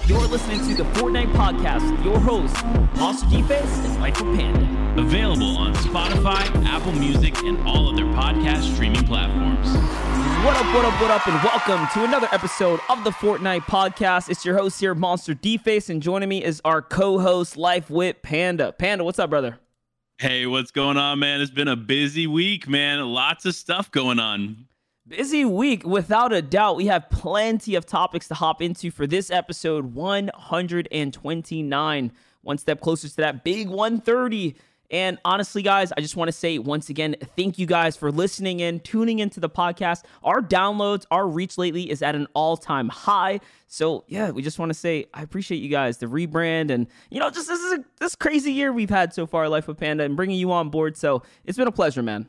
You're listening to the Fortnite Podcast with your hosts, Monster D-Face and Michael Panda. Available on Spotify, Apple Music, and all other podcast streaming platforms. What up, and welcome to another episode of the Fortnite Podcast. It's your host here, Monster D-Face, and joining me is our co-host, LifeWit Panda. Panda, what's up, brother? Hey, what's going on, man? It's been a busy week, man. Lots of stuff going on. Busy week, without a doubt. We have plenty of topics to hop into for this episode 129. One step closer to that big 130. And honestly, guys, I just want to say once again, thank you guys for listening in, tuning into the podcast. Our downloads, our reach lately is at an all-time high. So yeah, we just want to say I appreciate you guys, the rebrand, and just this crazy year we've had so far, Life with Panda, and bringing you on board. So it's been a pleasure, man.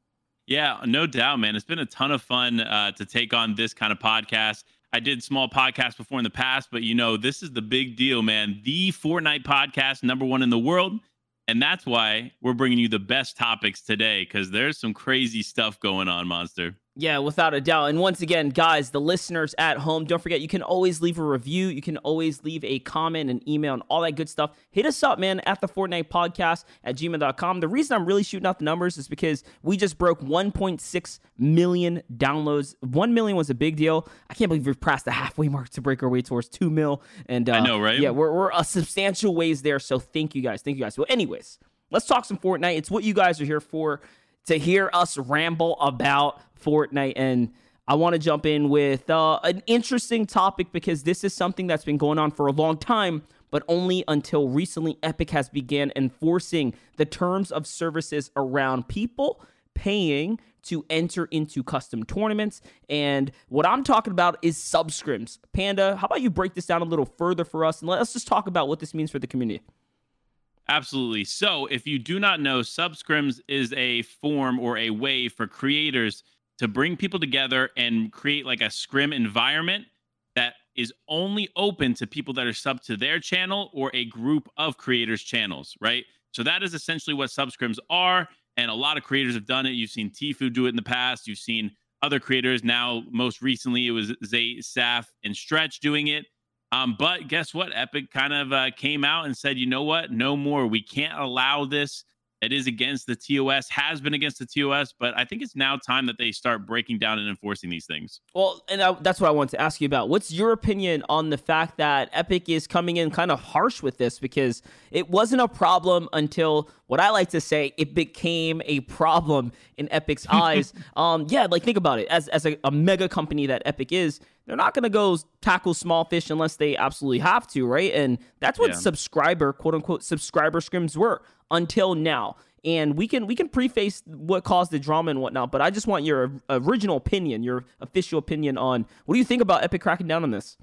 Yeah, no doubt, man. It's been a ton of fun to take on this kind of podcast. I did small podcasts before in the past, but this is the big deal, man. The Fortnite podcast, #1 in the world. And that's why we're bringing you the best topics today, because there's some crazy stuff going on, Monster. Yeah, without a doubt. And once again, guys, the listeners at home, don't forget, you can always leave a review. You can always leave a comment, an email, and all that good stuff. Hit us up, man, at the Fortnite Podcast at gmail.com. The reason I'm really shooting out the numbers is because we just broke 1.6 million downloads. 1 million was a big deal. I can't believe we've passed the halfway mark to break our way towards 2 mil. And I know, right? Yeah, we're a substantial ways there. So thank you guys. Thank you guys. Well, anyways, let's talk some Fortnite. It's what you guys are here for, to hear us ramble about Fortnite. And I want to jump in with an interesting topic, because this is something that's been going on for a long time, but only until recently Epic has began enforcing the terms of services around people paying to enter into custom tournaments. And what I'm talking about is subscrims. Panda, how about you break this down a little further for us, and let's just talk about what this means for the community. Absolutely. So if you do not know, subscrims is a form or a way for creators to bring people together and create like a scrim environment that is only open to people that are sub to their channel or a group of creators' channels, right? So that is essentially what subscrims are. And a lot of creators have done it. You've seen Tfue do it in the past. You've seen other creators. Now, most recently, it was Zay, Saf, and Stretch doing it. But guess what? Epic kind of came out and said, you know what? No more. We can't allow this. It is against the TOS, has been against the TOS, but I think it's now time that they start breaking down and enforcing these things. Well, and that's what I wanted to ask you about. What's your opinion on the fact that Epic is coming in kind of harsh with this? Because it wasn't a problem until, what I like to say, it became a problem in Epic's eyes. Yeah, like think about it. As a mega company that Epic is, they're not going to go tackle small fish unless they absolutely have to, right? And that's what subscriber, quote unquote, subscriber scrims were until now. And we can preface what caused the drama and whatnot, but I just want your original opinion, your official opinion on what do you think about Epic cracking down on this?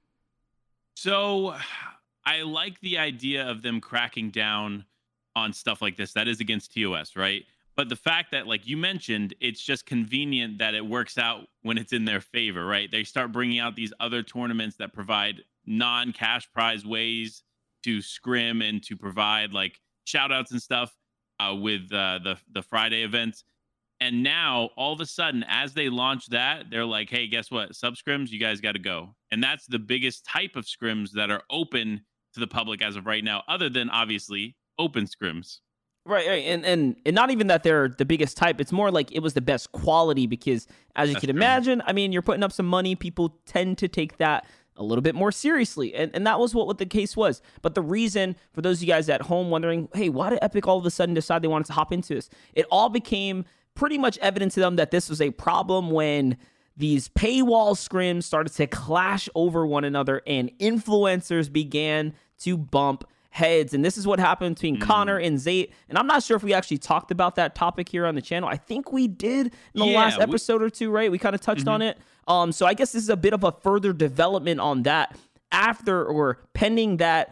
So I like the idea of them cracking down on stuff like this. That is against TOS, right? But the fact that, like you mentioned, it's just convenient that it works out when it's in their favor, right? They start bringing out these other tournaments that provide non-cash prize ways to scrim and to provide like shout outs and stuff with the Friday events. And now all of a sudden, as they launch that, they're like, hey, guess what? Subscrims, you guys got to go. And that's the biggest type of scrims that are open to the public as of right now, other than obviously open scrims. Right, and not even that they're the biggest type. It's more like it was the best quality, because as you can imagine, I mean, you're putting up some money. People tend to take that a little bit more seriously. And that was what the case was. But the reason, for those of you guys at home wondering, hey, why did Epic all of a sudden decide they wanted to hop into this? It all became pretty much evident to them that this was a problem when these paywall scrims started to clash over one another and influencers began to bump heads. And this is what happened between Connor and Zay. And I'm not sure if we actually talked about that topic here on the channel. I think we did in the last episode or two, right? We kind of touched on it. So I guess this is a bit of a further development on that after or pending that,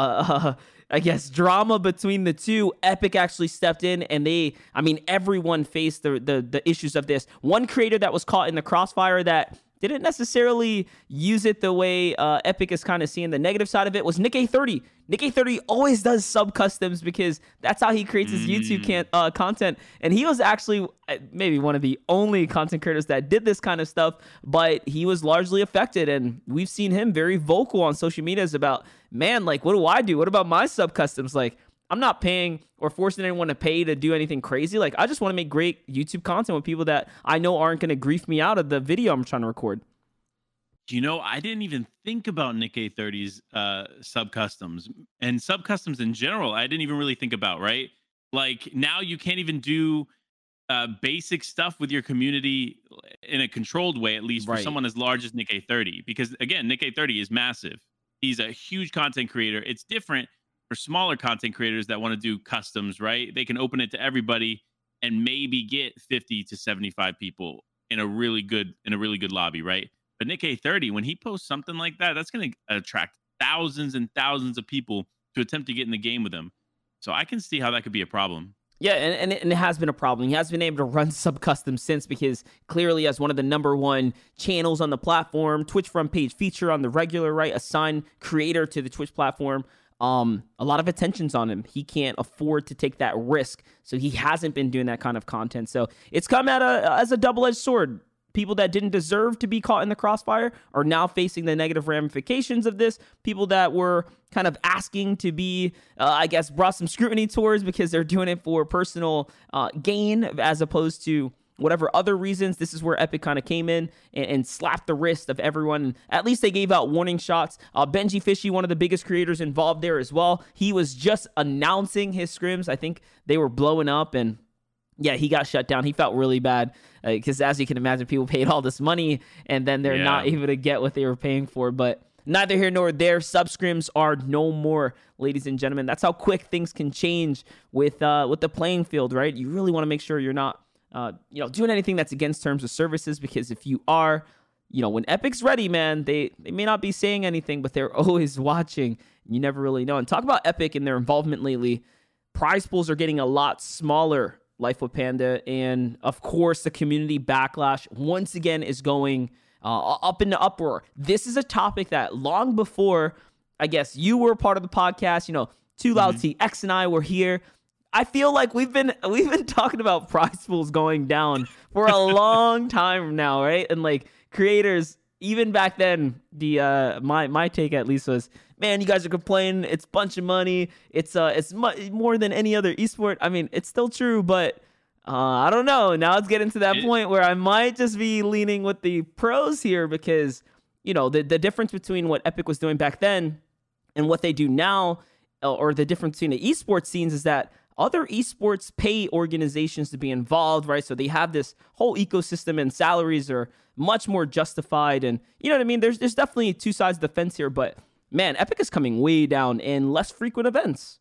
I guess, drama between the two. Epic actually stepped in, and everyone faced the issues of this. One creator that was caught in the crossfire that didn't necessarily use it the way Epic is kind of seeing the negative side of it was Nick830. Nick830 always does sub customs because that's how he creates his YouTube content. And he was actually maybe one of the only content creators that did this kind of stuff, but he was largely affected. And we've seen him very vocal on social medias about, man, like, what do I do? What about my sub customs? Like, I'm not paying or forcing anyone to pay to do anything crazy. Like, I just want to make great YouTube content with people that I know aren't going to grief me out of the video I'm trying to record. You know, I didn't even think about Nick830's sub customs and sub customs in general. I didn't even really think about, right? Like, now you can't even do basic stuff with your community in a controlled way, at least for someone as large as Nick830. Because again, Nick830 is massive. He's a huge content creator. It's different for smaller content creators that want to do customs, right? They can open it to everybody and maybe get 50 to 75 people in a really good lobby, right? But Nick830, when he posts something like that, that's going to attract thousands and thousands of people to attempt to get in the game with him. So I can see how that could be a problem. Yeah, and it has been a problem. He has been able to run sub-custom since, because clearly as one of the #1 channels on the platform, Twitch front page feature on the regular, right? Assigned creator to the Twitch platform. A lot of attention's on him. He can't afford to take that risk, so he hasn't been doing that kind of content. So it's come as a double-edged sword. People that didn't deserve to be caught in the crossfire are now facing the negative ramifications of this. People that were kind of asking to be, I guess, brought some scrutiny towards because they're doing it for personal gain as opposed to whatever other reasons. This is where Epic kind of came in and slapped the wrist of everyone. At least they gave out warning shots. Benji Fishy, one of the biggest creators involved there as well. He was just announcing his scrims. I think they were blowing up, and yeah, he got shut down. He felt really bad because, as you can imagine, people paid all this money and then they're not able to get what they were paying for. But neither here nor there. Sub scrims are no more, ladies and gentlemen. That's how quick things can change with the playing field, right? You really want to make sure you're not doing anything that's against terms of services, because if you are, when Epic's ready, man, they may not be saying anything, but they're always watching. You never really know. And talk about Epic and their involvement lately. Prize pools are getting a lot smaller, Life with Panda, and of course the community backlash once again is going up in the uproar. This is a topic that long before, I guess, you were part of the podcast, Too Loud TX and I were here. I feel like we've been talking about prize pools going down for a long time now, right? And like creators, even back then, the my take at least was, man, you guys are complaining. It's a bunch of money. It's more than any other esport. I mean, it's still true, but I don't know. Now it's getting to that point where I might just be leaning with the pros here, because the difference between what Epic was doing back then and what they do now, or the difference between the esports scenes, is that other esports pay organizations to be involved, right? So they have this whole ecosystem, and salaries are much more justified. And you know what I mean? There's definitely two sides of the fence here, but man, Epic is coming way down in less frequent events.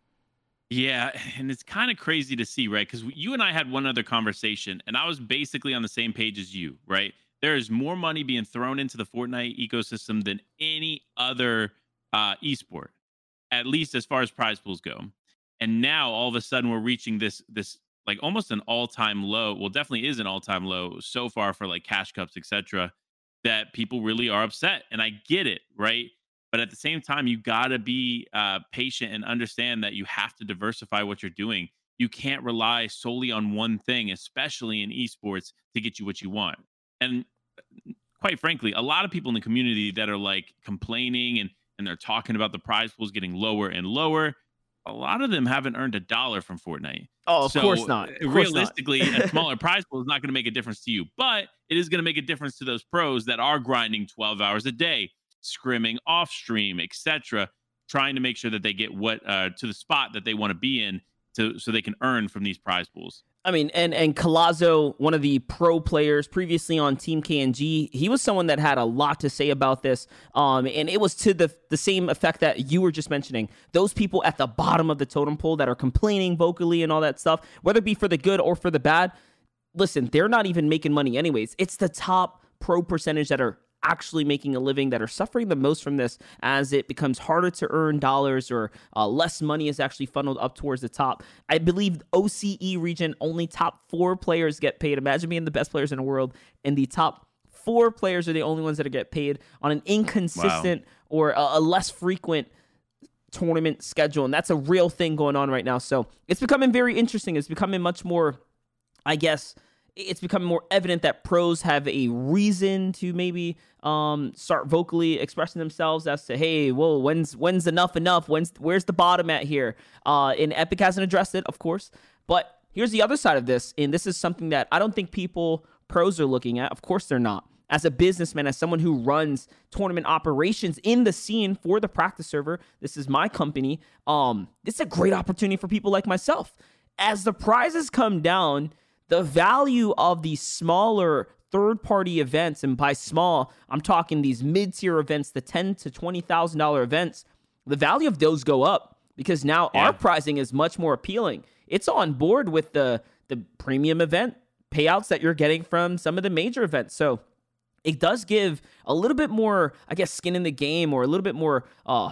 Yeah, and it's kind of crazy to see, right? Because you and I had one other conversation, and I was basically on the same page as you, right? There is more money being thrown into the Fortnite ecosystem than any other esport, at least as far as prize pools go. And now all of a sudden we're reaching this like almost an all-time low. Well, definitely is an all-time low so far for like cash cups, etc. That people really are upset, and I get it, right? But at the same time, you got to be patient and understand that you have to diversify what you're doing. You can't rely solely on one thing, especially in esports, to get you what you want. And quite frankly, a lot of people in the community that are like complaining and they're talking about the prize pools getting lower and lower, a lot of them haven't earned $1 from Fortnite. Oh, of course not. Realistically, a smaller prize pool is not going to make a difference to you, but it is going to make a difference to those pros that are grinding 12 hours a day, scrimming off stream, etc., trying to make sure that they get to the spot that they want to be in so they can earn from these prize pools. I mean, and Colazo, one of the pro players previously on Team KNG, he was someone that had a lot to say about this. And it was to the same effect that you were just mentioning. Those people at the bottom of the totem pole that are complaining vocally and all that stuff, whether it be for the good or for the bad, listen, they're not even making money anyways. It's the top pro percentage that are actually making a living that are suffering the most from this, as it becomes harder to earn dollars, or less money is actually funneled up towards the top. I believe OCE region, only top 4 players get paid. Imagine being the best players in the world, and the top 4 players are the only ones that get paid on an inconsistent or a less frequent tournament schedule. And that's a real thing going on right now. So it's becoming very interesting. It's becoming much more, I guess, it's becoming more evident that pros have a reason to maybe start vocally expressing themselves as to, hey, whoa, when's enough? Where's the bottom at here? And Epic hasn't addressed it, of course. But here's the other side of this, and this is something that I don't think pros are looking at. Of course they're not. As a businessman, as someone who runs tournament operations in the scene for the practice server, this is my company. This is a great opportunity for people like myself. As the prizes come down, the value of these smaller third-party events, and by small, I'm talking these mid-tier events, the $10,000 to $20,000 events, the value of those go up because now our pricing is much more appealing. It's on board with the premium event payouts that you're getting from some of the major events. So it does give a little bit more, I guess, skin in the game, or a little bit more,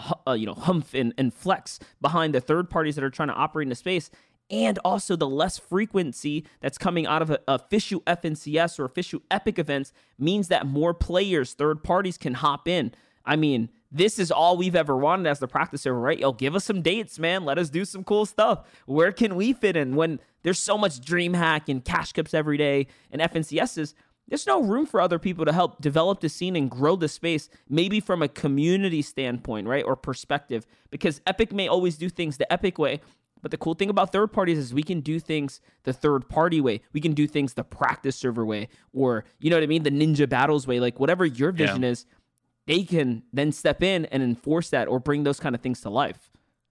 humph and flex behind the third parties that are trying to operate in the space. And also the less frequency that's coming out of official FNCS or official Epic events means that more players, third parties, can hop in. I mean, this is all we've ever wanted as the practice server, right? Yo, give us some dates, man. Let us do some cool stuff. Where can we fit in when there's so much DreamHack and Cash Cups every day and FNCSs? There's no room for other people to help develop the scene and grow the space, maybe from a community standpoint, right? Or perspective, because Epic may always do things the Epic way. But the cool thing about third parties is we can do things the third party way. We can do things the practice server way, or, you know what I mean? The Ninja Battles way, like whatever your vision is, they can then step in and enforce that or bring those kind of things to life.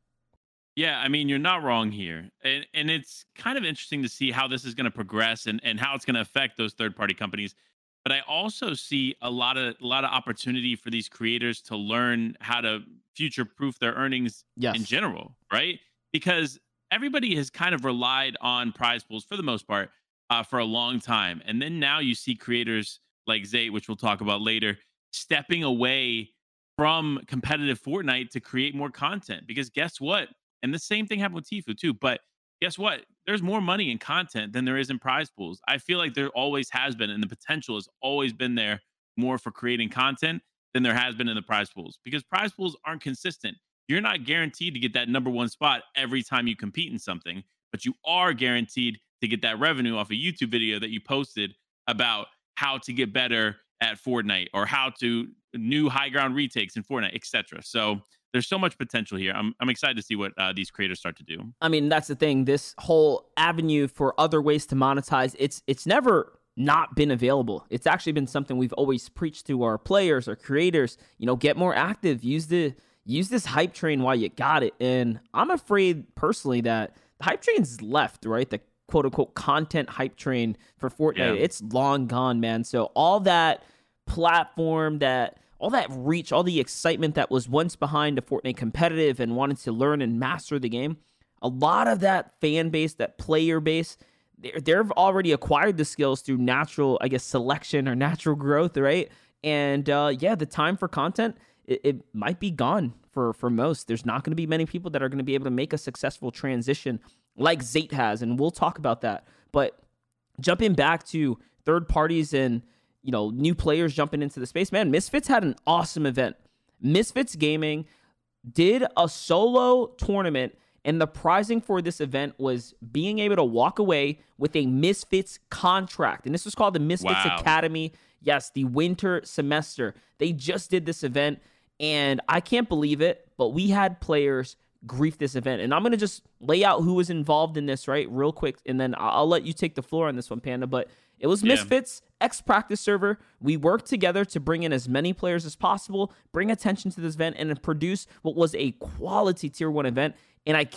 Yeah, I mean, you're not wrong here. And it's kind of interesting to see how this is going to progress and how it's going to affect those third-party companies. But I also see a lot of opportunity for these creators to learn how to future-proof their earnings in general, right? Because everybody has kind of relied on prize pools for the most part for a long time. And then now you see creators like Zate, which we'll talk about later, stepping away from competitive Fortnite to create more content. Because guess what? And the same thing happened with Tfue too. But guess what? There's more money in content than there is in prize pools. I feel like there always has been, and the potential has always been there more for creating content than there has been in the prize pools, because prize pools aren't consistent. You're not guaranteed to get that number one spot every time you compete in something, but you are guaranteed to get that revenue off a YouTube video that you posted about how to get better at Fortnite, or how to new high ground retakes in Fortnite, etc. So there's so much potential here. I'm excited to see what these creators start to do. I mean, that's the thing. This whole avenue for other ways to monetize, it's never not been available. It's actually been something we've always preached to our players, our creators. You know, get more active. Use this hype train while you got it. And I'm afraid personally that the hype train's left, right? The quote unquote content hype train for Fortnite, it's long gone, man. So all that platform, all that reach, all the excitement that was once behind a Fortnite competitive and wanted to learn and master the game, a lot of that fan base, that player base, they've already acquired the skills through natural, I guess, selection or natural growth, right? And the time for content, it might be gone for most. There's not going to be many people that are going to be able to make a successful transition like Zate has, and we'll talk about that. But jumping back to third parties and, you know, new players jumping into the space, man, Misfits had an awesome event. Misfits Gaming did a solo tournament, and the prizing for this event was being able to walk away with a Misfits contract. And this was called the Misfits Academy. Yes, the winter semester. They just did this event, and I can't believe it, but we had players grief this event. And I'm going to just lay out who was involved in this, right, real quick, and then I'll let you take the floor on this one, Panda. But it was Misfits, ex-practice server. We worked together to bring in as many players as possible, bring attention to this event, and produce what was a quality Tier 1 event. And I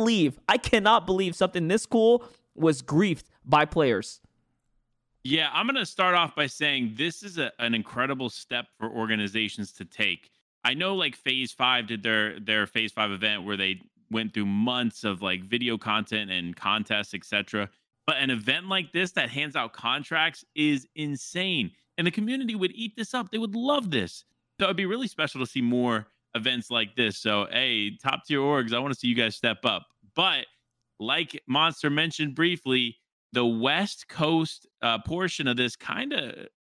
cannot believe something this cool was griefed by players. Yeah, I'm going to start off by saying this is an incredible step for organizations to take. I know like Phase 5 did their Phase 5 event where they went through months of like video content and contests, etc. But an event like this that hands out contracts is insane. And the community would eat this up. They would love this. So it'd be really special to see more events like this. So, hey, top tier orgs, I want to see you guys step up. But like Monster mentioned briefly, the West Coast portion of this kind of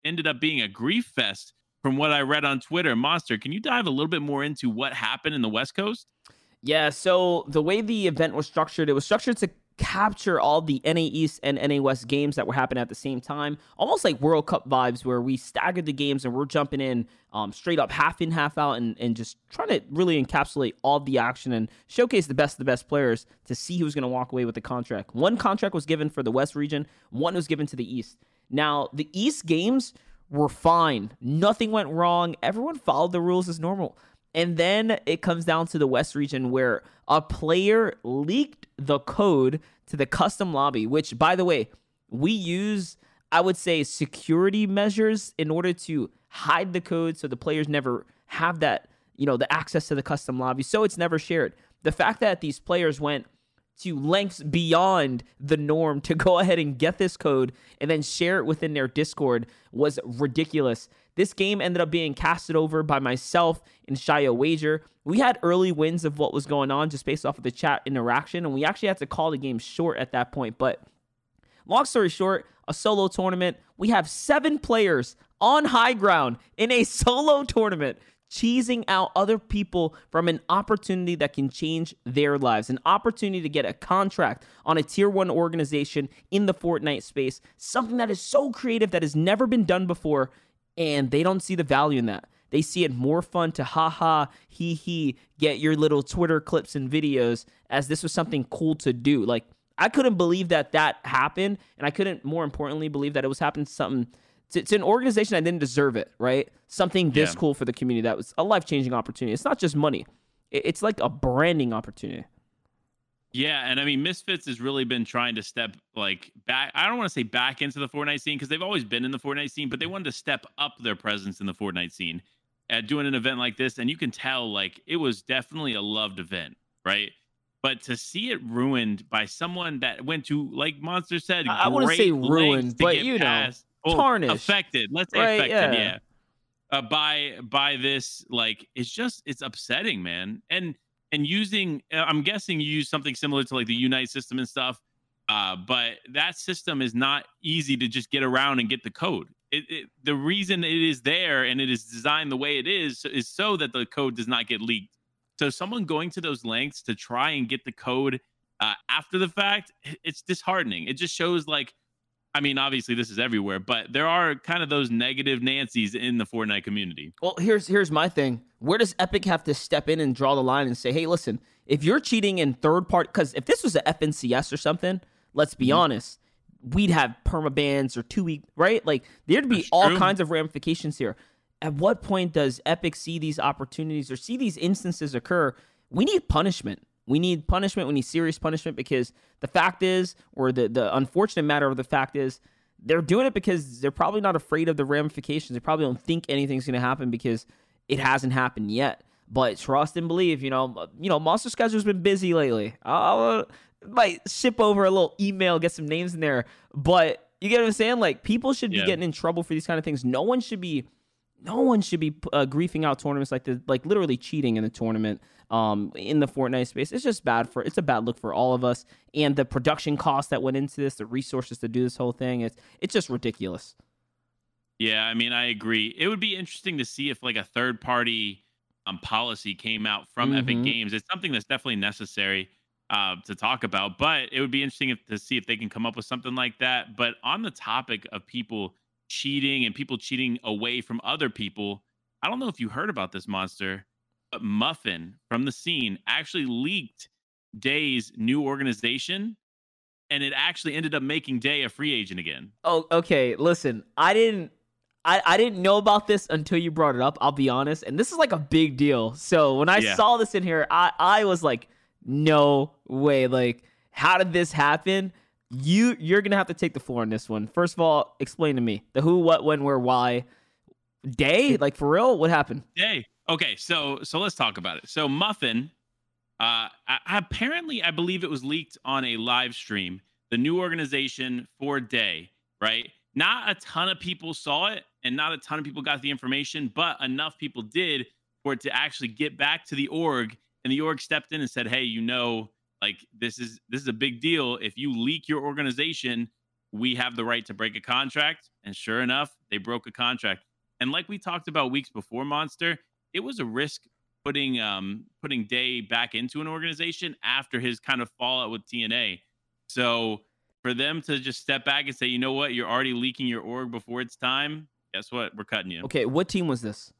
ended up being a grief fest from what I read on Twitter. Monster, can you dive a little bit more into what happened in the West Coast? Yeah, so the way the event was structured, it was structured to capture all the NA East and NA West games that were happening at the same time, almost like World Cup vibes, where we staggered the games and we're jumping in straight up half in, half out, and just trying to really encapsulate all the action and showcase the best of the best players to see who's going to walk away with the contract. One contract was given for the West region, one was given to the East. Now, the East games were fine. Nothing went wrong. Everyone followed the rules as normal. And then it comes down to the West region where a player leaked the code to the custom lobby, which, by the way, we use, I would say, security measures in order to hide the code so the players never have that, the access to the custom lobby. So it's never shared. The fact that these players went to lengths beyond the norm to go ahead and get this code and then share it within their Discord was ridiculous. This game ended up being casted over by myself and Shia Wager. We had early wins of what was going on just based off of the chat interaction, and we actually had to call the game short at that point. But long story short, a solo tournament. We have 7 players on high ground in a solo tournament, cheesing out other people from an opportunity that can change their lives, an opportunity to get a contract on a tier 1 organization in the Fortnite space, something that is so creative that has never been done before, and they don't see the value in that. They see it more fun to haha, hee, get your little Twitter clips and videos, as this was something cool to do. Like, I couldn't believe that happened, and I couldn't, more importantly, believe that it was happening to something to an organization that didn't deserve it, right? Something this cool for the community that was a life-changing opportunity. It's not just money. It's like a branding opportunity. Yeah, and I mean, Misfits has really been trying to step back. I don't want to say back into the Fortnite scene because they've always been in the Fortnite scene, but they wanted to step up their presence in the Fortnite scene at doing an event like this. And you can tell, it was definitely a loved event, right? But to see it ruined by someone that went to, like Monster said, I wouldn't say ruined, but tarnished, affected. Let's say right, affected, yeah. By this, it's upsetting, man. And using, I'm guessing you use something similar to the Unite system and stuff, but that system is not easy to just get around and get the code. The reason it is there and it is designed the way it is so that the code does not get leaked. So someone going to those lengths to try and get the code after the fact, it's disheartening. It just shows obviously this is everywhere, but there are kind of those negative Nancys in the Fortnite community. Well, here's my thing. Where does Epic have to step in and draw the line and say, hey, listen, if you're cheating in third party, because if this was an FNCS or something, let's be honest, we'd have permabans or 2-week, right? There'd be all kinds of ramifications here. At what point does Epic see these opportunities or see these instances occur? We need punishment. We need punishment. We need serious punishment, because the fact is, or the unfortunate matter of the fact is, they're doing it because they're probably not afraid of the ramifications. They probably don't think anything's going to happen because it hasn't happened yet. But trust and believe, Monster Schedule's been busy lately. I might ship over a little email, get some names in there. But you get what I'm saying? People should be getting in trouble for these kind of things. No one should be griefing out tournaments like this, literally cheating in the tournament in the Fortnite space. It's just it's a bad look for all of us, and the production costs that went into this, the resources to do this whole thing, it's just ridiculous. Yeah, I agree. It would be interesting to see if a third party policy came out from Epic Games. It's something that's definitely necessary to talk about, but it would be interesting to see if they can come up with something like that. But on the topic of people cheating and people cheating away from other people, I don't know if you heard about this, Monster, but Muffin from the scene actually leaked Day's new organization, and it actually ended up making Day a free agent again. Oh, okay. Listen, I didn't know about this until you brought it up, I'll be honest. And this is a big deal. So when I saw this in here, I was like, no way. How did this happen? You're gonna have to take the floor on this one. First of all, explain to me the who, what, when, where, why. Day, for real, what happened? Day. Okay, so let's talk about it. So Muffin, apparently, I believe it was leaked on a live stream. The new organization for Day, right? Not a ton of people saw it, and not a ton of people got the information, but enough people did for it to actually get back to the org, and the org stepped in and said, "Hey, this is a big deal. If you leak your organization, we have the right to break a contract. And sure enough, they broke a contract. And like we talked about weeks before, Monster, it was a risk putting Day back into an organization after his kind of fallout with TNA. So for them to just step back and say, you know what, you're already leaking your org before it's time. Guess what? We're cutting you. Okay, what team was this?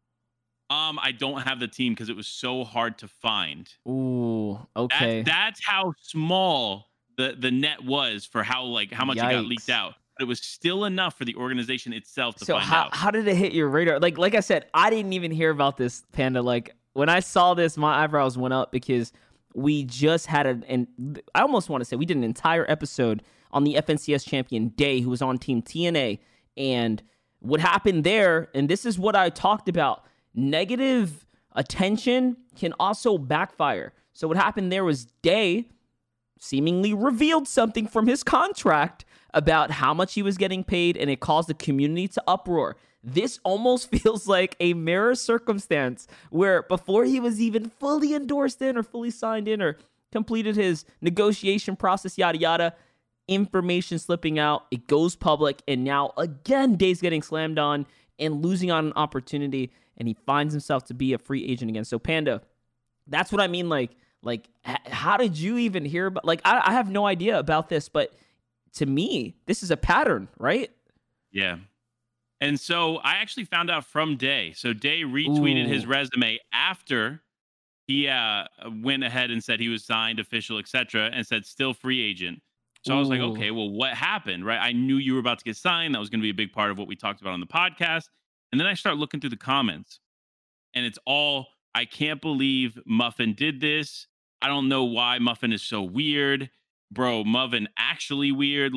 I don't have the team because it was so hard to find. Ooh, okay. That's how small the net was for how much it got leaked out. But it was still enough for the organization itself to find out. How did it hit your radar? Like I said, I didn't even hear about this, Panda. Like when I saw this, my eyebrows went up because we just had and I almost want to say we did an entire episode on the FNCS champion Day, who was on Team TNA, and what happened there. And this is what I talked about. Negative attention can also backfire. So what happened there was Day seemingly revealed something from his contract about how much he was getting paid, and it caused the community to uproar. This almost feels like a mirror circumstance where before he was even fully endorsed in or fully signed in or completed his negotiation process, yada, yada, information slipping out, it goes public, and now again, Day's getting slammed on and losing on an opportunity, and he finds himself to be a free agent again. So Panda, that's what I mean. Like, how did you even hear about, I have no idea about this, but to me, this is a pattern, right? Yeah. And so I actually found out from Day. So Day retweeted his resume after he went ahead and said he was signed, official, etc., and said still free agent. So I was like, okay, well, what happened, right? I knew you were about to get signed. That was going to be a big part of what we talked about on the podcast. And then I start looking through the comments, and it's all, I can't believe Muffin did this. I don't know why Muffin is so weird. Bro, Muffin actually weird.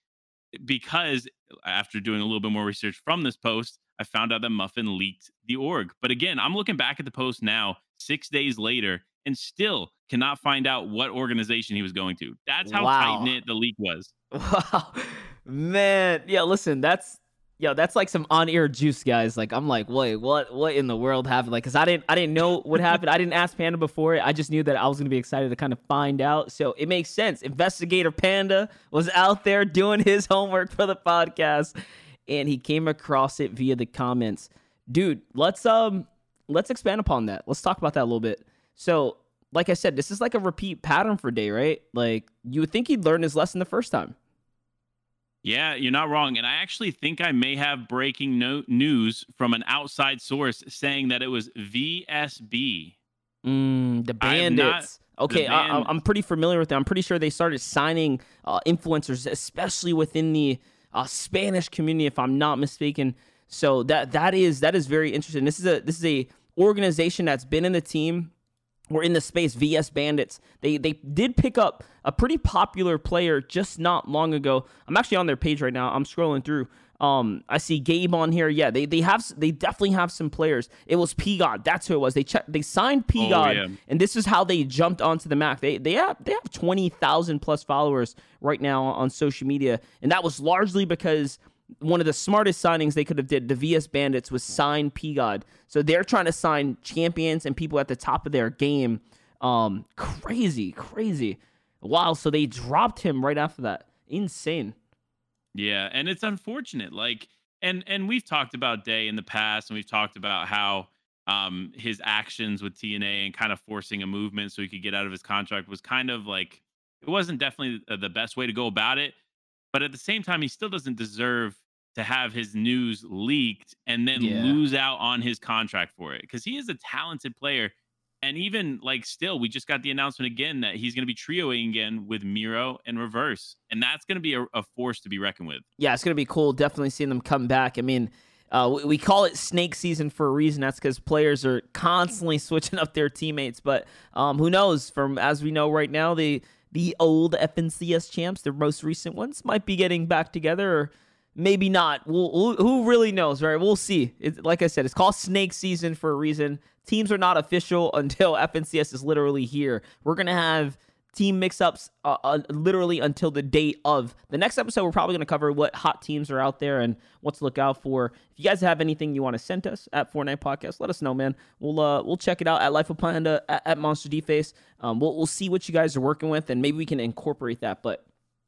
Because after doing a little bit more research from this post, I found out that Muffin leaked the org. But again, I'm looking back at the post now, 6 days later, and still cannot find out what organization he was going to. That's how tight-knit the leak was. Wow. Man. Yeah, listen, that's like some on-air juice, guys. I'm like, wait, what in the world happened? Because I didn't know what happened. I didn't ask Panda before. I just knew that I was going to be excited to kind of find out. So it makes sense. Investigator Panda was out there doing his homework for the podcast, and he came across it via the comments. Dude, let's expand upon that. Let's talk about that a little bit. So, like I said, this is like a repeat pattern for Day, right? Like, you would think he'd learn his lesson the first time. Yeah, you're not wrong. And I actually think I may have breaking news from an outside source saying that it was VSB. The Bandits. Okay, I'm pretty familiar with them. I'm pretty sure they started signing influencers, especially within the Spanish community, if I'm not mistaken. So that is very interesting. This is a organization that's been in the team or in the space, VS Bandits. They did pick up a pretty popular player just not long ago. I'm actually on their page right now. I'm scrolling through. I see Gabe on here. Yeah, they definitely have some players. It was P-God. That's who it was. They signed P-God, and this is how they jumped onto the map. They have 20,000 plus followers right now on social media, and that was largely because one of the smartest signings they could have did, the VS Bandits, was sign P-God. So they're trying to sign champions and people at the top of their game. Crazy. Wow, so they dropped him right after that. Insane. Yeah, and it's unfortunate. And we've talked about Day in the past, and we've talked about how his actions with TNA and kind of forcing a movement so he could get out of his contract was kind of it wasn't definitely the best way to go about it. But at the same time, he still doesn't deserve to have his news leaked and then lose out on his contract for it, because he is a talented player. And even still, we just got the announcement again that he's going to be trioing again with Miro and Reverse. And that's going to be a force to be reckoned with. Yeah, it's going to be cool. Definitely seeing them come back. I mean, we call it snake season for a reason. That's because players are constantly switching up their teammates. But who knows? As we know right now, the old FNCS champs, their most recent ones, might be getting back together, or maybe not. Who really knows, right? We'll see. Like I said, it's called snake season for a reason. Teams are not official until FNCS is literally here. We're going to have team mix-ups literally until the date of the next episode. We're probably going to cover what hot teams are out there and what to look out for. If you guys have anything you want to send us at Fortnite Podcast, let us know, man. We'll check it out at Life of Panda, at Monster Deface. We'll see what you guys are working with, and maybe we can incorporate that. But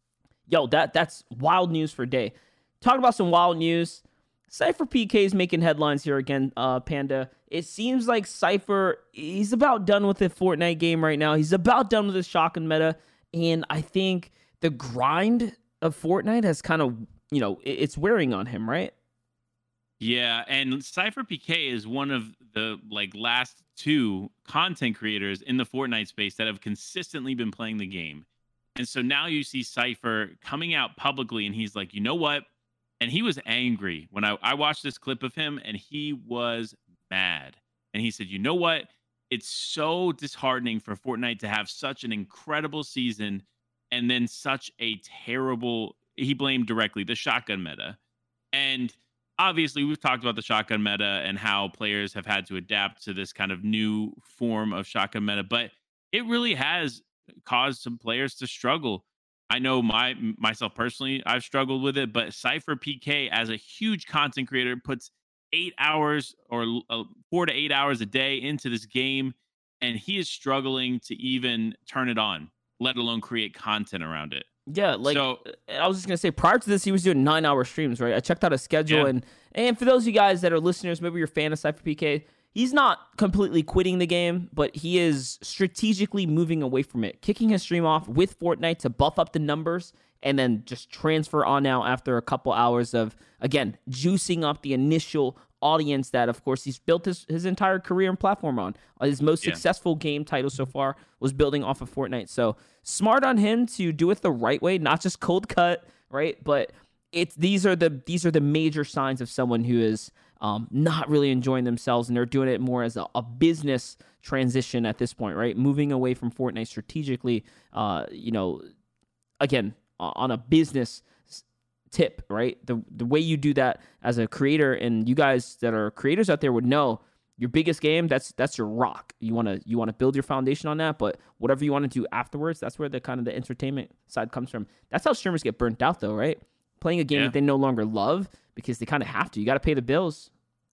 Yo, that's wild news for day. Talking about some wild news. Cypher PK is making headlines here again, Panda. It seems like Cypher, he's about done with the Fortnite game right now. He's about done with his shotgun meta. And I think the grind of Fortnite has kind of, it's wearing on him, right? Yeah, and Cypher PK is one of the last two content creators in the Fortnite space that have consistently been playing the game. And so now you see Cypher coming out publicly and he's like, you know what? And he was angry when I watched this clip of him, and he was mad. And he said, you know what? It's so disheartening for Fortnite to have such an incredible season and then such a terrible, he blamed directly the shotgun meta. And obviously, we've talked about the shotgun meta and how players have had to adapt to this kind of new form of shotgun meta, but it really has caused some players to struggle. I know myself personally, I've struggled with it, but Cypher PK, as a huge content creator, puts 8 hours or 4 to 8 hours a day into this game, and he is struggling to even turn it on, let alone create content around it. Yeah, so, I was just going to say, prior to this, he was doing 9-hour streams, right? I checked out his schedule, and for those of you guys that are listeners, maybe you're a fan of Cypher PK, he's not completely quitting the game, but he is strategically moving away from it, kicking his stream off with Fortnite to buff up the numbers, and then just transfer on now after a couple hours of, again, juicing up the initial audience that, of course, he's built his entire career and platform on. His most successful game title so far was building off of Fortnite. So smart on him to do it the right way, not just cold cut, right? But these are the major signs of someone who is not really enjoying themselves, and they're doing it more as a business transition at this point, right? Moving away from Fortnite strategically, again, on a business tip, right? The way you do that as a creator, and you guys that are creators out there would know, your biggest game, that's your rock. You want to build your foundation on that, but whatever you want to do afterwards, that's where the kind of the entertainment side comes from. That's how streamers get burnt out though, right? Playing a game that they no longer love because they kind of have to. You got to pay the bills.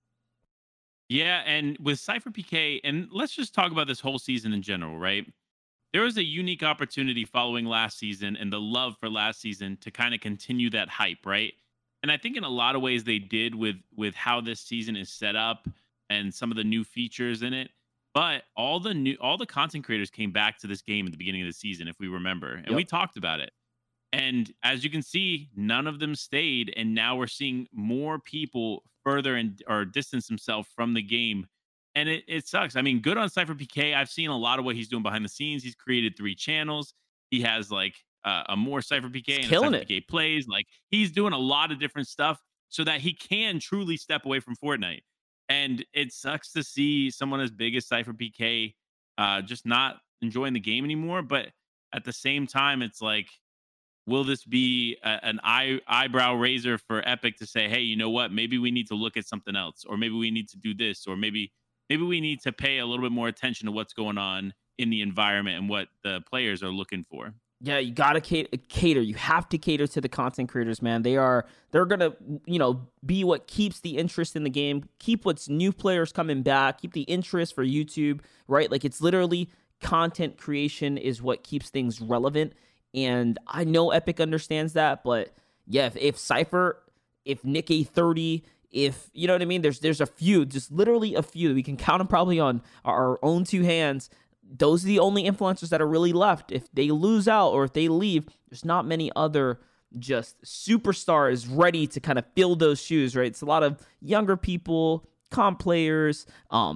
Yeah, and with Cypher PK, and let's just talk about this whole season in general, right? There was a unique opportunity following last season and the love for last season to kind of continue that hype, right? And I think in a lot of ways they did with how this season is set up and some of the new features in it. But all the content creators came back to this game at the beginning of the season, if we remember, and we talked about it. And as you can see, none of them stayed, and now we're seeing more people further or distance themselves from the game. And it sucks. I mean, good on Cypher PK. I've seen a lot of what he's doing behind the scenes. He's created 3 channels. He has a more Cypher PK and Cypher PK plays. He's doing a lot of different stuff so that he can truly step away from Fortnite. And it sucks to see someone as big as Cypher PK just not enjoying the game anymore. But at the same time, it's like, will this be an eyebrow raiser for Epic to say, hey, you know what? Maybe we need to look at something else, or maybe we need to do this, or maybe we need to pay a little bit more attention to what's going on in the environment and what the players are looking for. Yeah, you gotta cater. You have to cater to the content creators, man. They're gonna, be what keeps the interest in the game, keep what's new players coming back, keep the interest for YouTube, right? It's literally content creation is what keeps things relevant. And I know Epic understands that, but yeah, if Cypher, if Nick A30, if you know what I mean, there's a few, just literally a few. We can count them probably on our own 2 hands. Those are the only influencers that are really left. If they lose out or if they leave, there's not many other just superstars ready to kind of fill those shoes, right? It's a lot of younger people, comp players.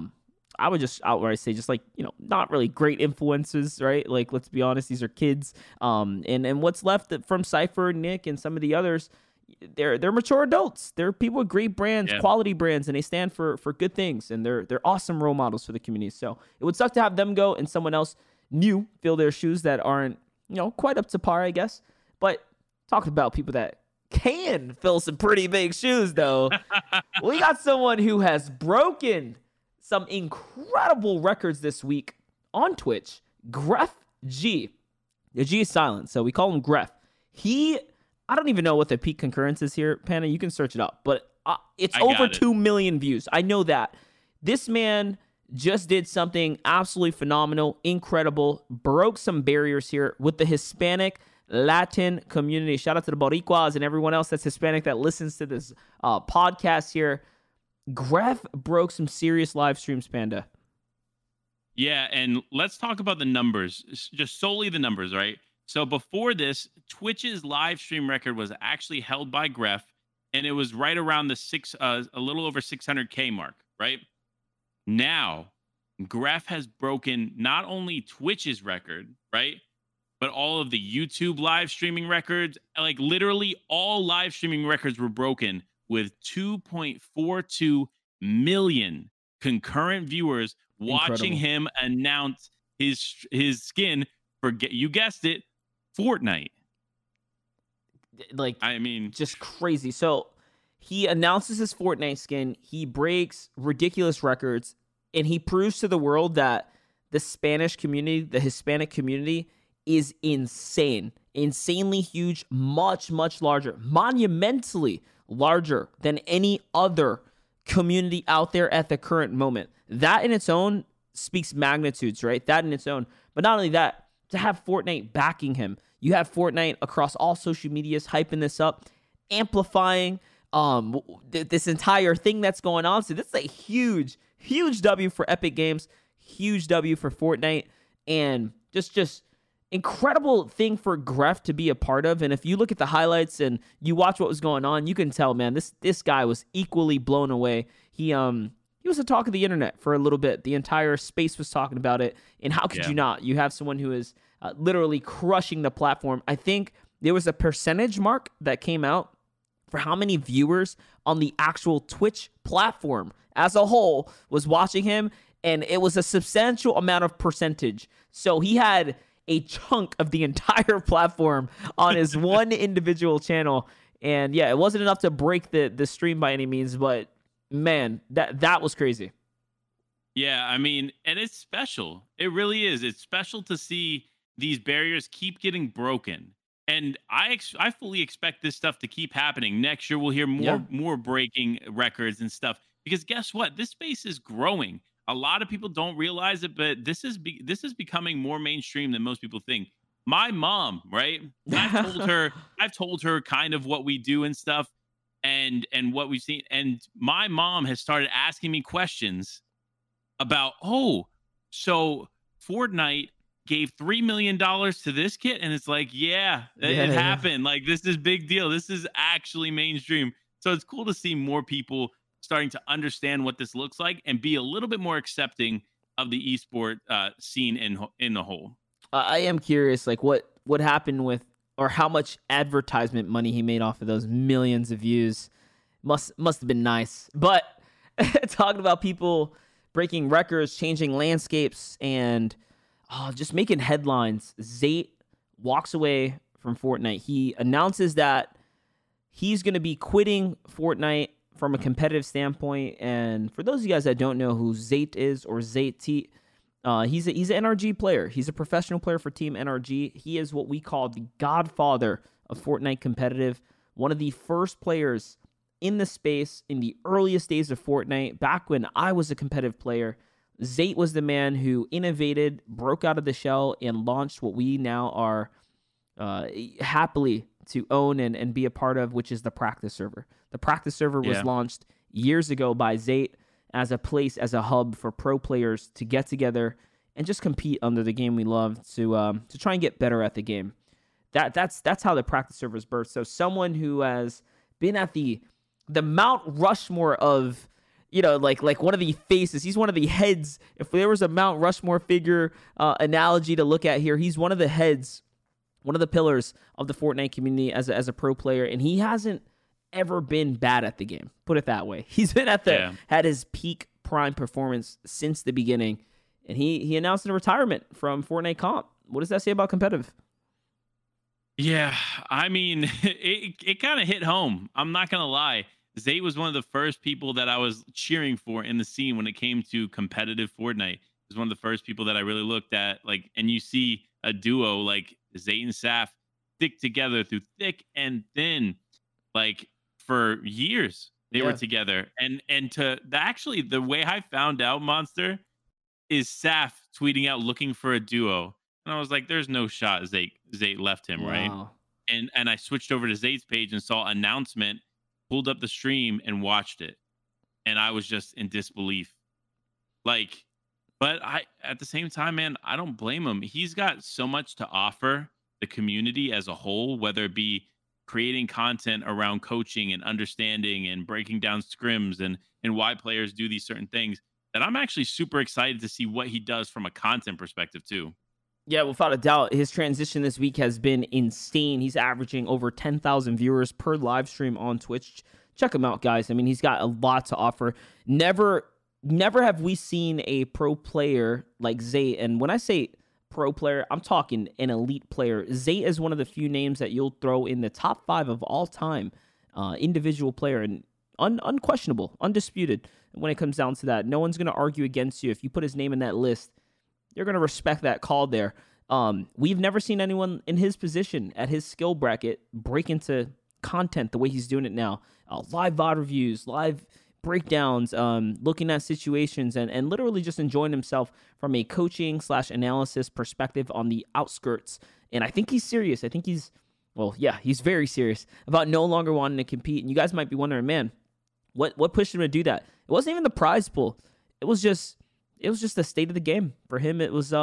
I would just outright say just not really great influences, right? Let's be honest, these are kids. And what's left from Cypher, Nick, and some of the others, they're mature adults. They're people with great brands, quality brands, and they stand for good things, and they're awesome role models for the community. So it would suck to have them go and someone else new fill their shoes that aren't, quite up to par, I guess. But talking about people that can fill some pretty big shoes, though, we got someone who has broken some incredible records this week on Twitch. Gref G. The G is silent, so we call him Gref. I don't even know what the peak concurrence is here, Panda. You can search it up, but it's over 2 million views. I know that. This man just did something absolutely phenomenal, incredible, broke some barriers here with the Hispanic Latin community. Shout out to the Boricuas and everyone else that's Hispanic that listens to this podcast here. Gref broke some serious live streams, Panda. Yeah, and let's talk about the numbers, just solely the numbers, right? So before this, Twitch's live stream record was actually held by Gref, and it was right around the a little over 600K mark, right? Now, Gref has broken not only Twitch's record, right, but all of the YouTube live streaming records. Like literally all live streaming records were broken with 2.42 million concurrent viewers watching him announce his skin for, you guessed it, Fortnite. Like, I mean, just crazy. So he announces his Fortnite skin, he breaks ridiculous records, and he proves to the world that the Spanish community, the Hispanic community, is insane. Insanely huge, much, much larger, monumentally larger than any other community out there at the current moment. That in its own speaks magnitudes, right? That in its own. But not only that, to have Fortnite backing him. You have Fortnite across all social medias hyping this up, amplifying this entire thing that's going on. So this is a huge, huge W for Epic Games, huge W for Fortnite, and just incredible thing for Gref to be a part of. And if you look at the highlights and you watch what was going on, you can tell, man, this guy was equally blown away. He was the talk of the internet for a little bit. The entire space was talking about it. And how could you not? You have someone who is literally crushing the platform. I think there was a percentage mark that came out for how many viewers on the actual Twitch platform as a whole was watching him. And it was a substantial amount of percentage. So he had a chunk of the entire platform on his one individual channel. And yeah, it wasn't enough to break the stream by any means, but man, that was crazy. Yeah, I mean, and it's special. It really is. It's special to see these barriers keep getting broken. And I fully expect this stuff to keep happening. Next year, we'll hear more breaking records and stuff. Because guess what? This space is growing. A lot of people don't realize it, but this is becoming more mainstream than most people think. My mom, right? I've told her kind of what we do and stuff. And what we've seen, and my mom has started asking me questions about, so Fortnite gave $3 million to this kid, and it's like, it happened. Like, this is big deal. This is actually mainstream. So it's cool to see more people starting to understand what this looks like and be a little bit more accepting of the esport scene in the whole. I am curious, like what happened with, or how much advertisement money he made off of those millions of views. Must have been nice. But talking about people breaking records, changing landscapes, and just making headlines. Zayt walks away from Fortnite. He announces that he's going to be quitting Fortnite from a competitive standpoint. And for those of you guys that don't know who Zayt is, or Zayt, he's an NRG player. He's a professional player for Team NRG. He is what we call the godfather of Fortnite competitive. One of the first players in the space in the earliest days of Fortnite, back when I was a competitive player. Zayt was the man who innovated, broke out of the shell, and launched what we now are happily to own and be a part of, which is the practice server. The practice server was launched years ago by Zayt as a place, as a hub for pro players to get together and just compete under the game we love, to try and get better at the game. That's how the practice server is birthed. So someone who has been at the Mount Rushmore of, like one of the faces. He's one of the heads. If there was a Mount Rushmore figure analogy to look at here, he's one of the heads, one of the pillars of the Fortnite community as a pro player, and he hasn't ever been bad at the game. Put it that way. He's been had his peak prime performance since the beginning, and he announced a retirement from Fortnite comp. What does that say about competitive? Yeah, I mean, it kind of hit home. I'm not gonna lie. Zayt was one of the first people that I was cheering for in the scene when it came to competitive Fortnite. He was one of the first people that I really looked at, and you see a duo like Zayt and Saf stick together through thick and thin, for years they were together. And actually the way I found out, Monster, is Saf tweeting out looking for a duo. And I was like, there's no shot Zayt left him, right? Wow. And I switched over to Zayt's page and saw announcement, pulled up the stream and watched it. And I was just in disbelief. Like, but I at the same time, man, I don't blame him. He's got so much to offer the community as a whole, whether it be creating content around coaching and understanding and breaking down scrims and why players do these certain things, that I'm actually super excited to see what he does from a content perspective too. Yeah, without a doubt, his transition this week has been insane. He's averaging over 10,000 viewers per live stream on Twitch. Check him out, guys. I mean, he's got a lot to offer. Never have we seen a pro player like Zayt. And when I say pro player, I'm talking an elite player. Zayt is one of the few names that you'll throw in the top 5 of all time individual player, and unquestionable, undisputed when it comes down to that. No one's going to argue against you. If you put his name in that list, you're going to respect that call there. We've never seen anyone in his position at his skill bracket break into content the way he's doing it now. Live VOD reviews, live breakdowns, looking at situations, and literally just enjoying himself from a coaching / analysis perspective on the outskirts. And I think he's serious. I think he's very serious about no longer wanting to compete. And you guys might be wondering, man, what pushed him to do that? It wasn't even the prize pool. It was just the state of the game for him. It was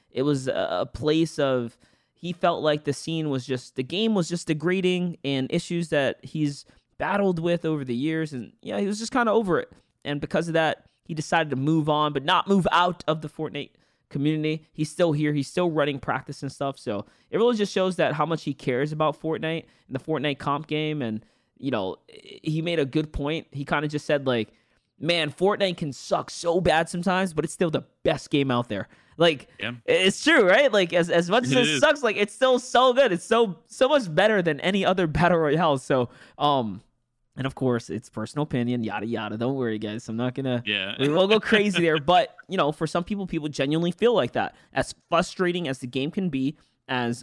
a place of, he felt like the game was just degrading, and issues that he's battled with over the years, and yeah, he was just kind of over it. And because of that, he decided to move on, but not move out of the Fortnite community. He's still here. He's still running practice and stuff. So it really just shows that how much he cares about Fortnite and the Fortnite comp game. And he made a good point. He kind of just said, like, man, Fortnite can suck so bad sometimes, but it's still the best game out there. Like, yeah. It's true, right? Like, as much as it sucks, like, it's still so good. It's so much better than any other battle royale. So, and of course, it's personal opinion, yada yada. Don't worry, guys. I'm not gonna. Yeah. We won't go crazy there, but for some people genuinely feel like that. As frustrating as the game can be, as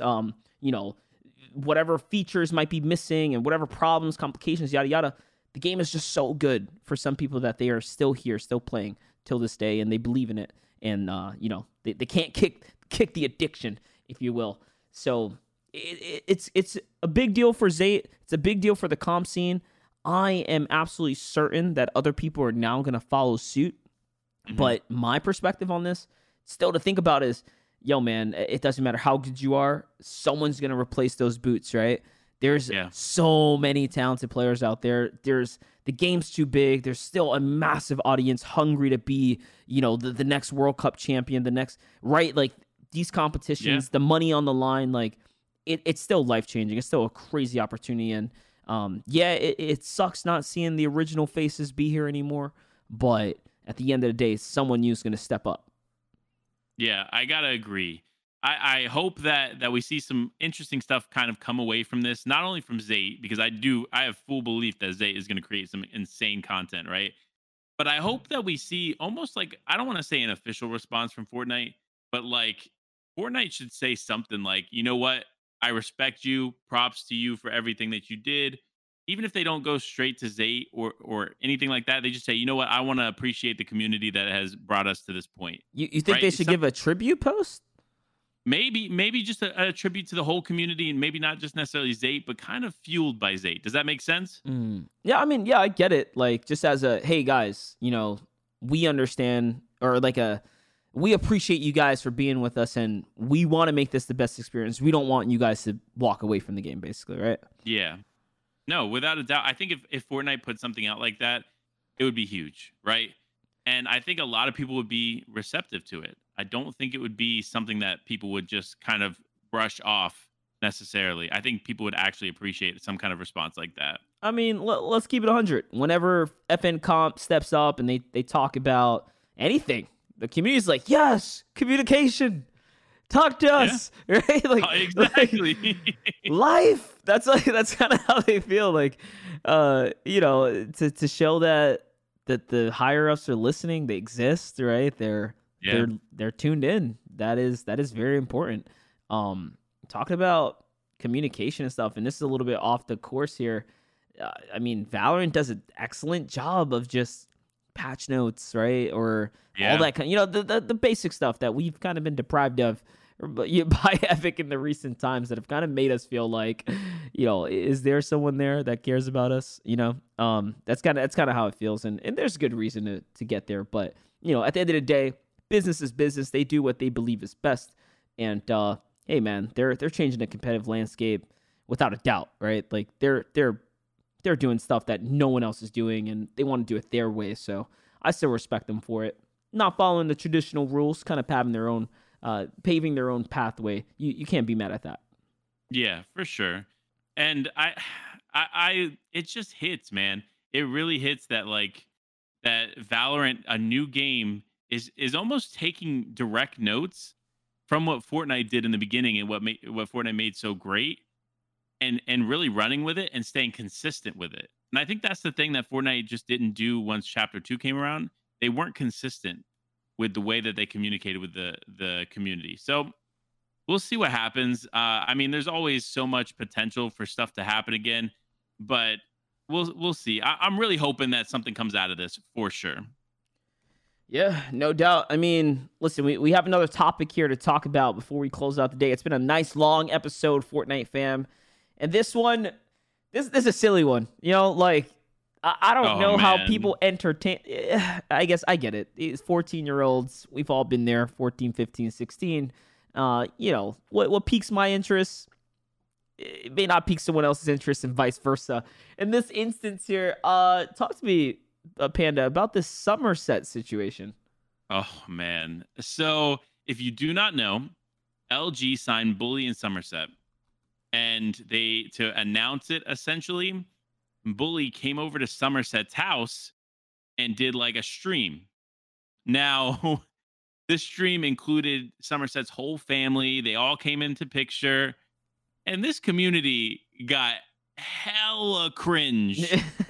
whatever features might be missing and whatever problems, complications, yada yada. The game is just so good for some people that they are still here, still playing till this day, and they believe in it. And they can't kick the addiction, if you will. So it's a big deal for Zayt. It's a big deal for the comp scene. I am absolutely certain that other people are now going to follow suit. Mm-hmm. But my perspective on this, still to think about, is, yo, man, it doesn't matter how good you are. Someone's going to replace those boots, right? There's so many talented players out there. The game's too big. There's still a massive audience hungry to be, the next World Cup champion, the next, right? Like, these competitions, the money on the line, like, it's still life-changing. It's still a crazy opportunity. And, it sucks not seeing the original faces be here anymore. But at the end of the day, someone new is going to step up. Yeah, I got to agree. I hope that we see some interesting stuff kind of come away from this, not only from Zayt, because I have full belief that Zayt is going to create some insane content, right? But I hope that we see almost like, I don't want to say an official response from Fortnite, but like, Fortnite should say something like, you know what? I respect you. Props to you for everything that you did. Even if they don't go straight to Zayt or anything like that, they just say, you know what? I want to appreciate the community that has brought us to this point. You think right? They should give a tribute post? Maybe just a tribute to the whole community, and maybe not just necessarily Zayt, but kind of fueled by Zayt. Does that make sense? Yeah, I mean, yeah, I get it. Like, just as a, hey guys, we understand, or like we appreciate you guys for being with us, and we want to make this the best experience. We don't want you guys to walk away from the game, basically, right? Yeah. No, without a doubt. I think if Fortnite put something out like that, it would be huge, right? And I think a lot of people would be receptive to it. I don't think it would be something that people would just kind of brush off necessarily. I think people would actually appreciate some kind of response like that. I mean, let's keep it 100. Whenever FN Comp steps up and they talk about anything, the community's like, yes, communication. Talk to us, right? Like, exactly. Like, life. That's kind of how they feel. Like, to show that the higher ups are listening, they exist, right? They're tuned in. That is very important. Talking about communication and stuff, and this is a little bit off the course here. I mean, Valorant does an excellent job of just patch notes, right? Or all that kind, the basic stuff that we've kind of been deprived of by Epic in the recent times that have kind of made us feel like, is there someone there that cares about us? That's kind of how it feels, and there's good reason to get there. But at the end of the day, business is business. They do what they believe is best, and hey, man, they're changing the competitive landscape without a doubt, right? Like they're doing stuff that no one else is doing, and they want to do it their way. So I still respect them for it. Not following the traditional rules, kind of having their own, paving their own pathway. You can't be mad at that. Yeah, for sure. And it just hits, man. It really hits that that Valorant, a new game, is almost taking direct notes from what Fortnite did in the beginning and what Fortnite made so great, and really running with it and staying consistent with it. And I think that's the thing that Fortnite just didn't do once Chapter 2 came around. They weren't consistent with the way that they communicated with the community. So we'll see what happens. I mean, there's always so much potential for stuff to happen again, but we'll see. I'm really hoping that something comes out of this for sure. Yeah, no doubt. I mean, listen, we have another topic here to talk about before we close out the day. It's been a nice long episode, Fortnite fam. And this one, this is a silly one. I don't know how people entertain. I guess I get it. These 14-year-olds, we've all been there, 14, 15, 16. What piques my interest, it may not pique someone else's interest and vice versa. In this instance here, talk to me, Panda, about this Somerset situation. Oh, man. So if you do not know, LG signed Bully and Somerset. And to announce it, essentially, Bully came over to Somerset's house and did a stream. Now, this stream included Somerset's whole family. They all came into picture. And this community got hella cringe.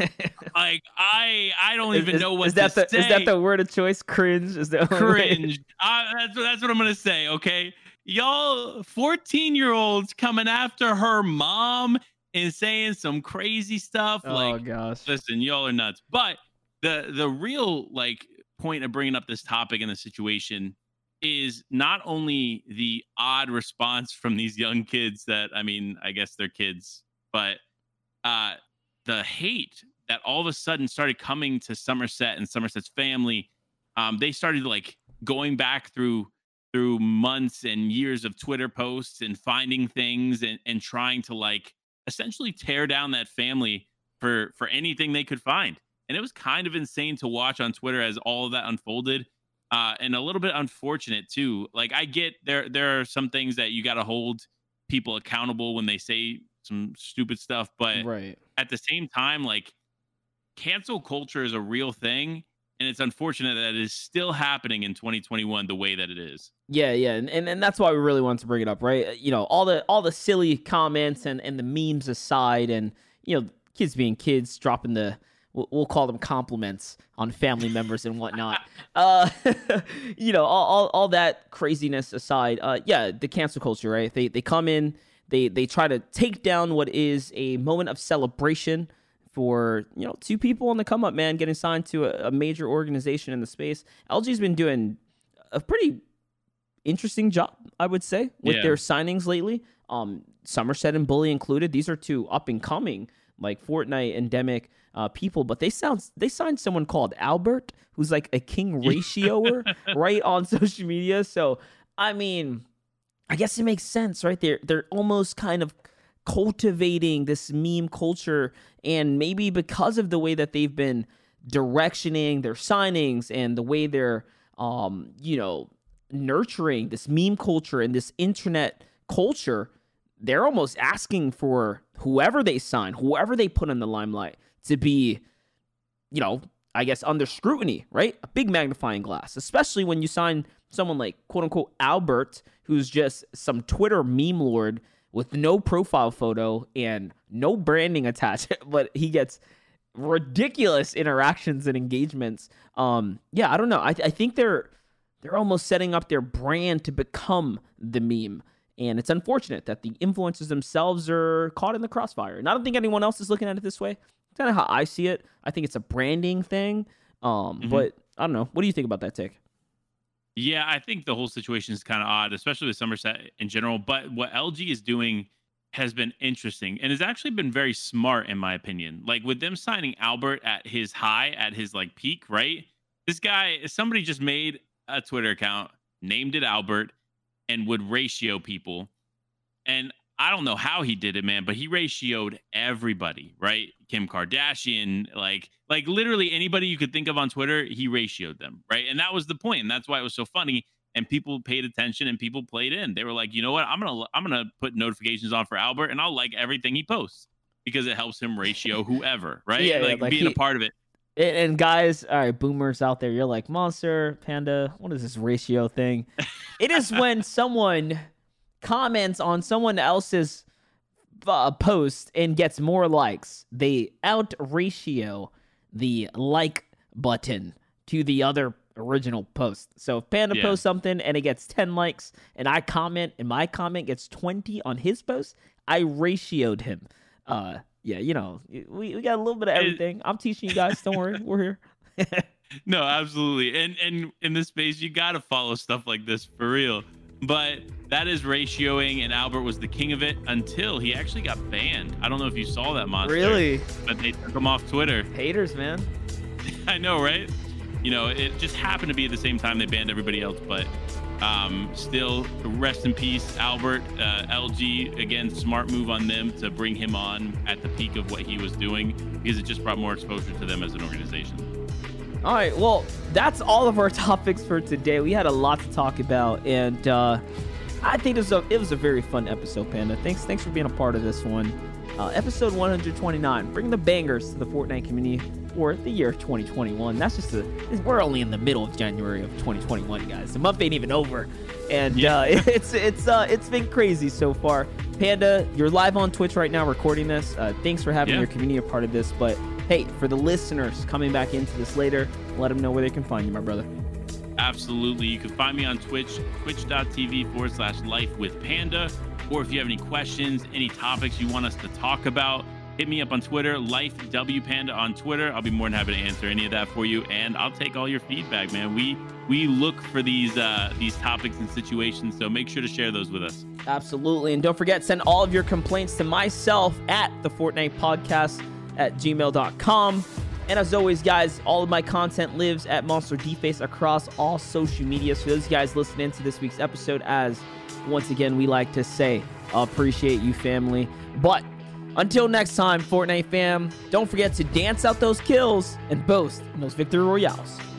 I don't even know what to say. Is that the word of choice? Cringe? Is that cringe? That's what I'm going to say, okay? Y'all 14-year-olds coming after her mom and saying some crazy stuff. Oh gosh. Listen, y'all are nuts. But the real point of bringing up this topic and the situation is not only the odd response from these young kids that, I mean, I guess they're kids, but the hate that all of a sudden started coming to Somerset and Somerset's family. They started going back through months and years of Twitter posts and finding things and trying to essentially tear down that family for anything they could find. And it was kind of insane to watch on Twitter as all of that unfolded, and a little bit unfortunate too. I get there are some things that you got to hold people accountable when they say some stupid stuff, but right. At the same time, cancel culture is a real thing. And it's unfortunate that it is still happening in 2021 the way that it is. Yeah, and that's why we really wanted to bring it up, right? All the silly comments and the memes aside, and kids being kids, dropping we'll call them compliments on family members and whatnot. All that craziness aside, the cancel culture, right? They come in, they try to take down what is a moment of celebration for two people on the come up, man, getting signed to a major organization in the space. LG's been doing a pretty interesting job, I would say, with their signings lately. Somerset and Bully included. These are two up and coming Fortnite endemic people, but they signed someone called Albert, who's a king ratioer right on social media. So I mean, I guess it makes sense, right? They're almost kind of cultivating this meme culture, and maybe because of the way that they've been directioning their signings and the way they're nurturing this meme culture and this internet culture, they're almost asking for whoever they sign, whoever they put in the limelight, to be I guess under scrutiny, right? A big magnifying glass, especially when you sign someone like quote unquote Albert, who's just some Twitter meme lord with no profile photo and no branding attached, but he gets ridiculous interactions and engagements. I don't know. I think they're almost setting up their brand to become the meme. And it's unfortunate that the influencers themselves are caught in the crossfire. And I don't think anyone else is looking at it this way. It's kind of how I see it. I think it's a branding thing. But I don't know. What do you think about that take? Yeah, I think the whole situation is kind of odd, especially with Somerset in general. But what LG is doing has been interesting and has actually been very smart, in my opinion. Like with them signing Albert at his high, at his like peak, right? This guy, somebody just made a Twitter account, named it Albert, and would ratio people. And I don't know how he did it, man, but he ratioed everybody, right? Kim Kardashian, like literally anybody you could think of on Twitter, he ratioed them, right? And that was the point, and that's why it was so funny. And people paid attention and people played in. They were like, you know what? I'm gonna put notifications on for Albert, and I'll like everything he posts because it helps him ratio whoever, right? Yeah, like being a part of it. And guys, all right, boomers out there, you're like, Monster, Panda, what is this ratio thing? It is when someone comments on someone else's post and gets more likes. They out ratio the like button to the other original post. So if Panda posts something and it gets 10 likes and I comment and my comment gets 20 on his post, I ratioed him. Yeah, you know, we got a little bit of everything. I'm teaching you guys. Don't worry. We're here. No, absolutely. And in this space, you got to follow stuff like this for real. But that is ratioing, and Albert was the king of it until he actually got banned. I don't know if you saw that, Monster. Really? But they took him off Twitter. Haters, man. I know, right? You know, it just happened to be at the same time they banned everybody else, but still, rest in peace, Albert. LG, again, smart move on them to bring him on at the peak of what he was doing because it just brought more exposure to them as an organization. All right, well, that's all of our topics for today. We had a lot to talk about, and I think it was a very fun episode, Panda. Thanks for being a part of this one. Episode 129, bring the bangers to the Fortnite community for the year 2021. That's just we're only in the middle of January of 2021, guys. The month ain't even over, and it's been crazy so far. Panda, you're live on Twitch right now recording this. Thanks for having your community a part of this. But hey, for the listeners coming back into this later, let them know where they can find you, my brother. Absolutely. You can find me on Twitch, twitch.tv/lifewithpanda. Or if you have any questions, any topics you want us to talk about, hit me up on Twitter, LifeWPanda on Twitter. I'll be more than happy to answer any of that for you, and I'll take all your feedback, man. We look for these topics and situations, so make sure to share those with us. Absolutely, and don't forget, send all of your complaints to myself at the Fortnite Podcast at gmail.com. And as always, guys, all of my content lives at Monster Deface across all social media. So those guys listening to this week's episode, as once again, we like to say, appreciate you, family. But until next time, Fortnite fam, don't forget to dance out those kills and boast in those victory royales.